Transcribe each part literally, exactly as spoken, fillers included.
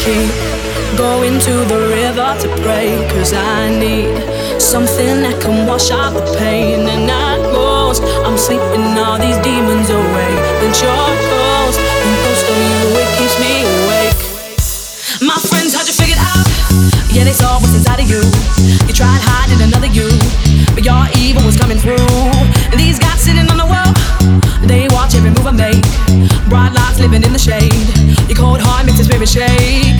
keep going to the river to pray, 'cause I need something that can wash out the pain. And I knows I'm sleeping all these demons away, but your ghost, the ghost of you, it keeps me awake. My friends had you figured out, yeah, they saw what's inside of you. You tried hiding another you, but your evil was coming through. And these guys sitting on the wall, they watch every move I make. Bright lights living in the shade, your cold heart makes the spirit shake.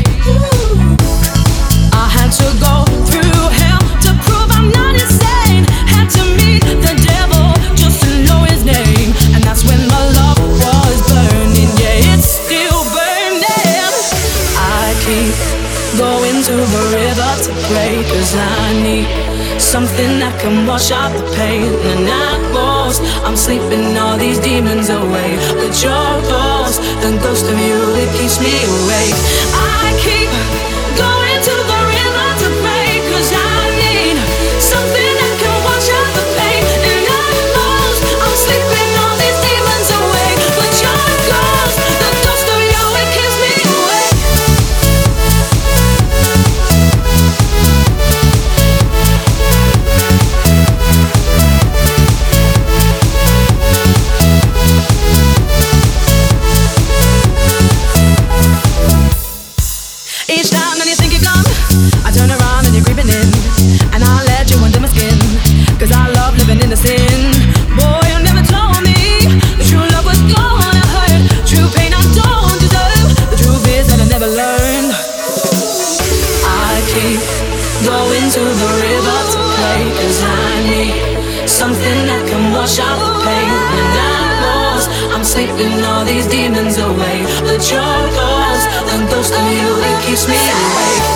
I had to go through hell to prove I'm not insane. Had to meet the devil just to know his name. And that's when my love was burning, yeah, it's still burning. I keep going to the river to pray, 'cause I need something that can wash out the pain. And I knows I'm sleeping all these demons away, but your ghost, the ghost of you, it keeps me awake. I keep going to the river to pray, 'cause I need something that can wash out the pain. And I knows I'm sleeping all these demons away, but your ghost, the ghost of you, it keeps me awake. Each time that you think you're gone, I turn around and you're creeping in, and I let you under my skin, 'cause I love living in the sin. Boy, you never told me the true love was gonna hurt. True pain I don't deserve. The truth is that I never learned. I keep going to the river to play, 'cause I need something that can wash out the pain. And I knows I'm sleeping all these demons away, but your ghost, the ghost of you, it keeps me awake.